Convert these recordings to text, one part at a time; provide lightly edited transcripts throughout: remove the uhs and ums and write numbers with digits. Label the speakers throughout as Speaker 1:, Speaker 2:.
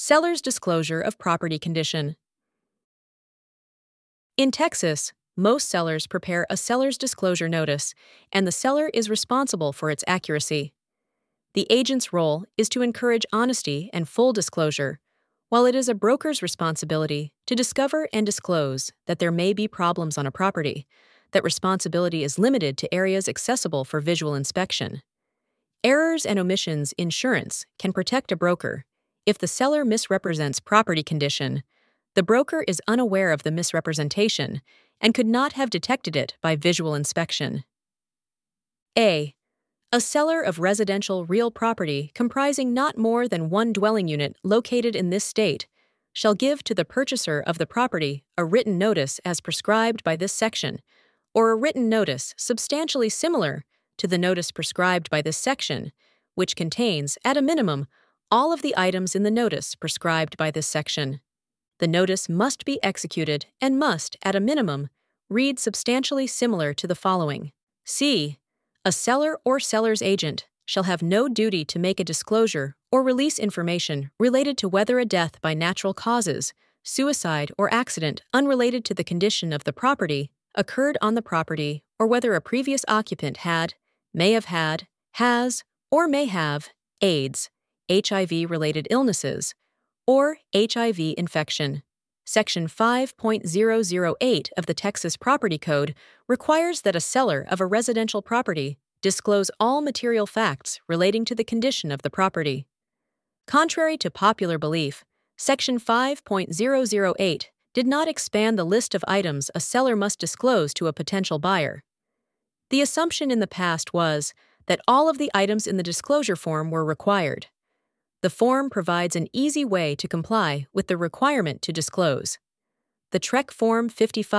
Speaker 1: Seller's disclosure of property condition. In Texas, most sellers prepare a seller's disclosure notice, and the seller is responsible for its accuracy. The agent's role is to encourage honesty and full disclosure, while it is a broker's responsibility to discover and disclose that there may be problems on a property. That responsibility is limited to areas accessible for visual inspection. Errors and omissions insurance can protect a broker. If the seller misrepresents property condition, the broker is unaware of the misrepresentation and could not have detected it by visual inspection. A seller of residential real property comprising not more than one dwelling unit located in this state shall give to the purchaser of the property a written notice as prescribed by this section, or a written notice substantially similar to the notice prescribed by this section, which contains, at a minimum, all of the items in the notice prescribed by this section. The notice must be executed and must, at a minimum, read substantially similar to the following. C. A seller or seller's agent shall have no duty to make a disclosure or release information related to whether a death by natural causes, suicide, or accident unrelated to the condition of the property occurred on the property, or whether a previous occupant had, may have had, has, or may have AIDS, HIV-related illnesses, or HIV infection. Section 5.008 of the Texas Property Code requires that a seller of a residential property disclose all material facts relating to the condition of the property. Contrary to popular belief, Section 5.008 did not expand the list of items a seller must disclose to a potential buyer. The assumption in the past was that all of the items in the disclosure form were required. The form provides an easy way to comply with the requirement to disclose. The TREC Form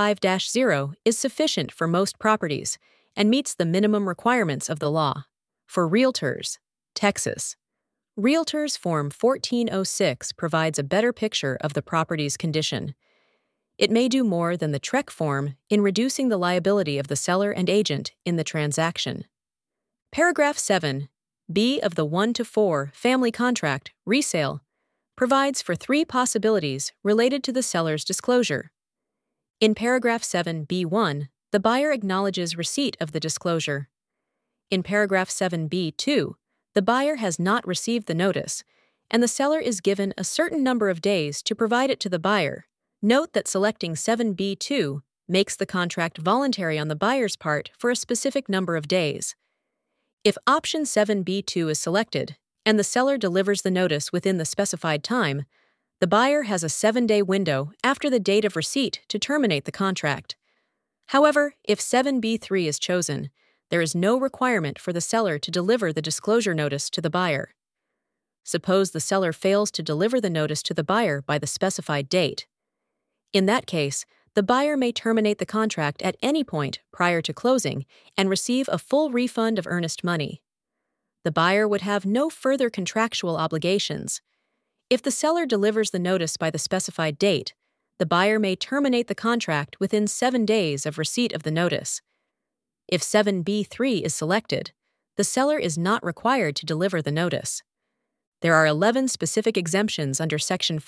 Speaker 1: 55-0 is sufficient for most properties and meets the minimum requirements of the law. For Realtors, Texas, Realtors Form 1406 provides a better picture of the property's condition. It may do more than the TREC form in reducing the liability of the seller and agent in the transaction. Paragraph 7, B of the 1-to-4 family contract, resale, provides for 3 possibilities related to the seller's disclosure. In paragraph 7b1, the buyer acknowledges receipt of the disclosure. In paragraph 7b2, the buyer has not received the notice, and the seller is given a certain number of days to provide it to the buyer. Note that selecting 7b2 makes the contract voluntary on the buyer's part for a specific number of days. If option 7b2 is selected, and the seller delivers the notice within the specified time, the buyer has a 7-day window after the date of receipt to terminate the contract. However, if 7b3 is chosen, there is no requirement for the seller to deliver the disclosure notice to the buyer. Suppose the seller fails to deliver the notice to the buyer by the specified date. In that case, the buyer may terminate the contract at any point prior to closing and receive a full refund of earnest money. The buyer would have no further contractual obligations. If the seller delivers the notice by the specified date, the buyer may terminate the contract within 7 days of receipt of the notice. If 7b3 is selected, the seller is not required to deliver the notice. There are 11 specific exemptions under Section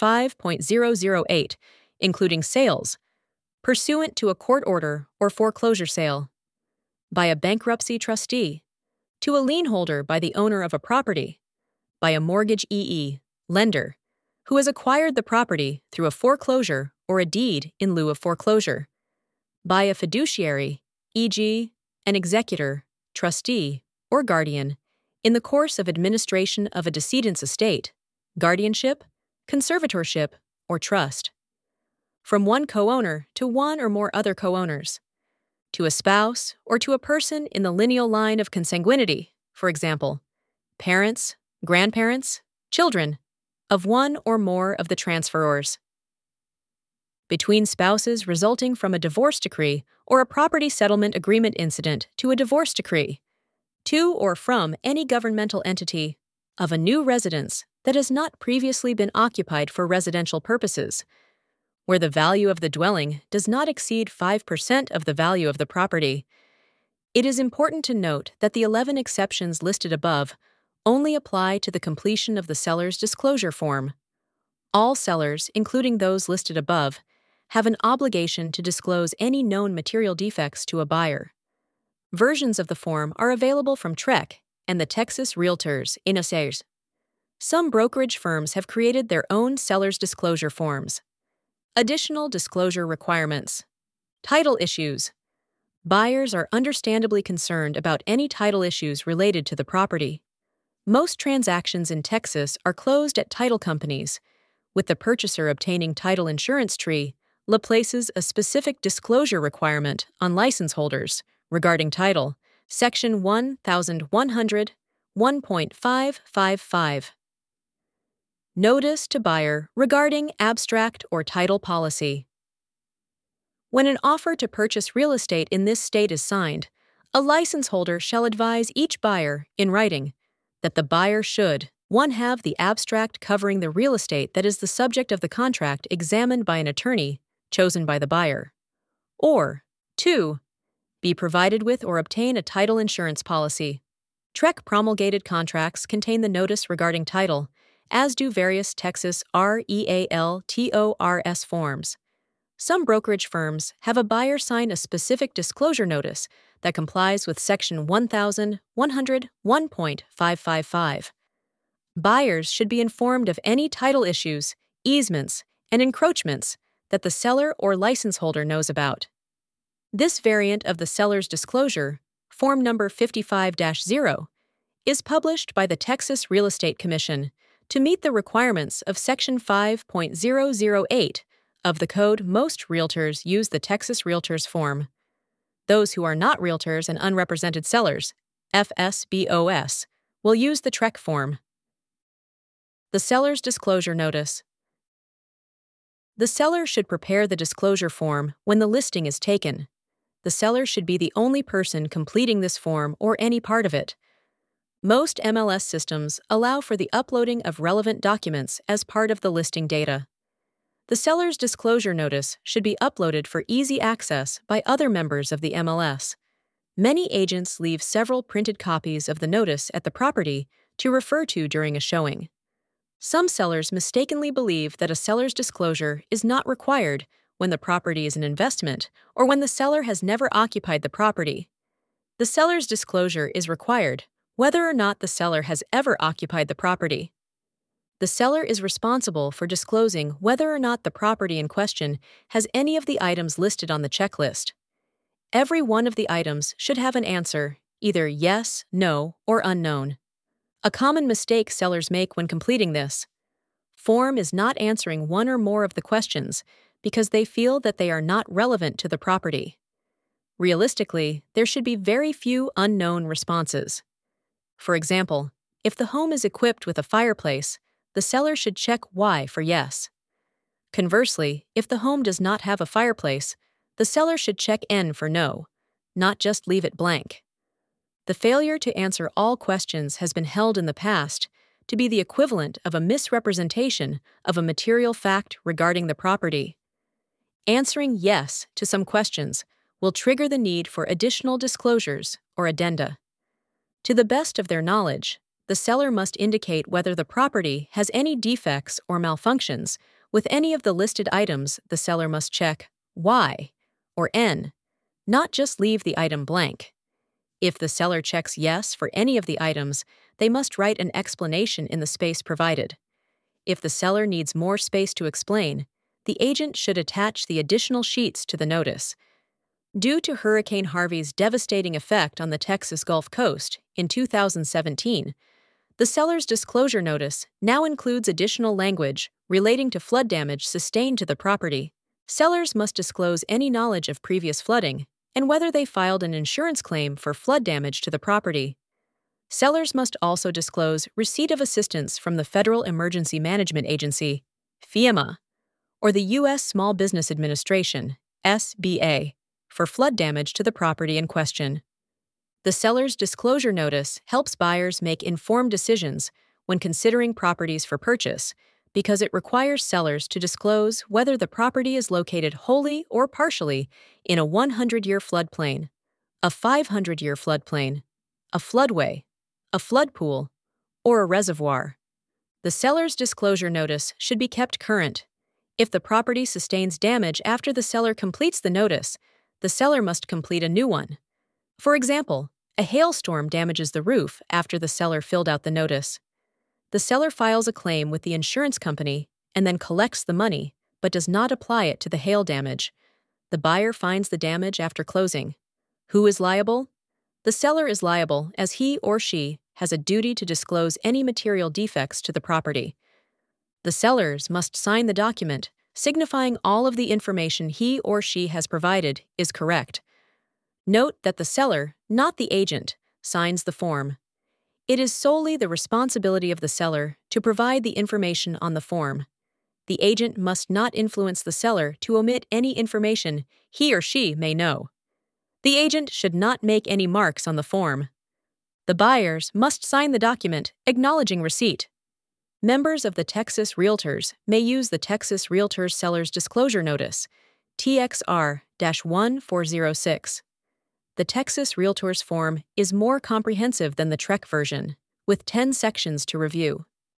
Speaker 1: 5.008, including sales, pursuant to a court order or foreclosure sale, by a bankruptcy trustee, to a lien holder by the owner of a property, by a mortgagee, lender, who has acquired the property through a foreclosure or a deed in lieu of foreclosure, by a fiduciary, e.g., an executor, trustee, or guardian, in the course of administration of a decedent's estate, guardianship, conservatorship, or trust, from one co-owner to one or more other co-owners, to a spouse or to a person in the lineal line of consanguinity, for example, parents, grandparents, children, of one or more of the transferors, between spouses resulting from a divorce decree or a property settlement agreement incident to a divorce decree, to or from any governmental entity of a new residence that has not previously been occupied for residential purposes, where the value of the dwelling does not exceed 5% of the value of the property. It is important to note that the 11 exceptions listed above only apply to the completion of the seller's disclosure form. All sellers, including those listed above, have an obligation to disclose any known material defects to a buyer. Versions of the form are available from TREC and the Texas Realtors Innoceres. Some brokerage firms have created their own seller's disclosure forms. Additional disclosure requirements. Title issues. Buyers are understandably concerned about any title issues related to the property. Most transactions in Texas are closed at title companies, with the purchaser obtaining title insurance tree. LA places a specific disclosure requirement on license holders regarding title, Section 1100, 1.555. Notice to buyer regarding abstract or title policy. When an offer to purchase real estate in this state is signed, a license holder shall advise each buyer, in writing, that the buyer should 1. Have the abstract covering the real estate that is the subject of the contract examined by an attorney chosen by the buyer, or 2. Be provided with or obtain a title insurance policy. TREC promulgated contracts contain the notice regarding title, as do various Texas REALTORS forms. Some brokerage firms have a buyer sign a specific disclosure notice that complies with Section 1101.555. Buyers should be informed of any title issues, easements, and encroachments that the seller or license holder knows about. This variant of the seller's disclosure, Form Number 55-0, is published by the Texas Real Estate Commission to meet the requirements of Section 5.008 of the code. Most realtors use the Texas Realtors form. Those who are not realtors and unrepresented sellers, FSBOS, will use the TREC form. The seller's disclosure notice. The seller should prepare the disclosure form when the listing is taken. The seller should be the only person completing this form or any part of it. Most MLS systems allow for the uploading of relevant documents as part of the listing data. The seller's disclosure notice should be uploaded for easy access by other members of the MLS. Many agents leave several printed copies of the notice at the property to refer to during a showing. Some sellers mistakenly believe that a seller's disclosure is not required when the property is an investment or when the seller has never occupied the property. The seller's disclosure is required whether or not the seller has ever occupied the property. The seller is responsible for disclosing whether or not the property in question has any of the items listed on the checklist. Every one of the items should have an answer, either yes, no, or unknown. A common mistake sellers make when completing this form is not answering one or more of the questions because they feel that they are not relevant to the property. Realistically, there should be very few unknown responses. For example, if the home is equipped with a fireplace, the seller should check Y for yes. Conversely, if the home does not have a fireplace, the seller should check N for no, not just leave it blank. The failure to answer all questions has been held in the past to be the equivalent of a misrepresentation of a material fact regarding the property. Answering yes to some questions will trigger the need for additional disclosures or addenda. To the best of their knowledge, the seller must indicate whether the property has any defects or malfunctions with any of the listed items. The seller must check Y or N, not just leave the item blank. If the seller checks yes for any of the items, they must write an explanation in the space provided. If the seller needs more space to explain, the agent should attach the additional sheets to the notice. Due to Hurricane Harvey's devastating effect on the Texas Gulf Coast in 2017, the seller's disclosure notice now includes additional language relating to flood damage sustained to the property. Sellers must disclose any knowledge of previous flooding and whether they filed an insurance claim for flood damage to the property. Sellers must also disclose receipt of assistance from the Federal Emergency Management Agency, FEMA, or the U.S. Small Business Administration, SBA, for flood damage to the property in question. The seller's disclosure notice helps buyers make informed decisions when considering properties for purchase because it requires sellers to disclose whether the property is located wholly or partially in a 100-year floodplain, a 500-year floodplain, a floodway, a flood pool, or a reservoir. The seller's disclosure notice should be kept current. If the property sustains damage after the seller completes the notice, the seller must complete a new one. For example, a hailstorm damages the roof after the seller filled out the notice. The seller files a claim with the insurance company and then collects the money, but does not apply it to the hail damage. The buyer finds the damage after closing. Who is liable? The seller is liable as he or she has a duty to disclose any material defects to the property. The sellers must sign the document, signifying all of the information he or she has provided is correct. Note that the seller, not the agent, signs the form. It is solely the responsibility of the seller to provide the information on the form. The agent must not influence the seller to omit any information he or she may know. The agent should not make any marks on the form. The buyers must sign the document acknowledging receipt. Members of the Texas Realtors may use the Texas Realtors Seller's Disclosure Notice, TXR-1406. The Texas Realtors form is more comprehensive than the TREC version, with 10 sections to review.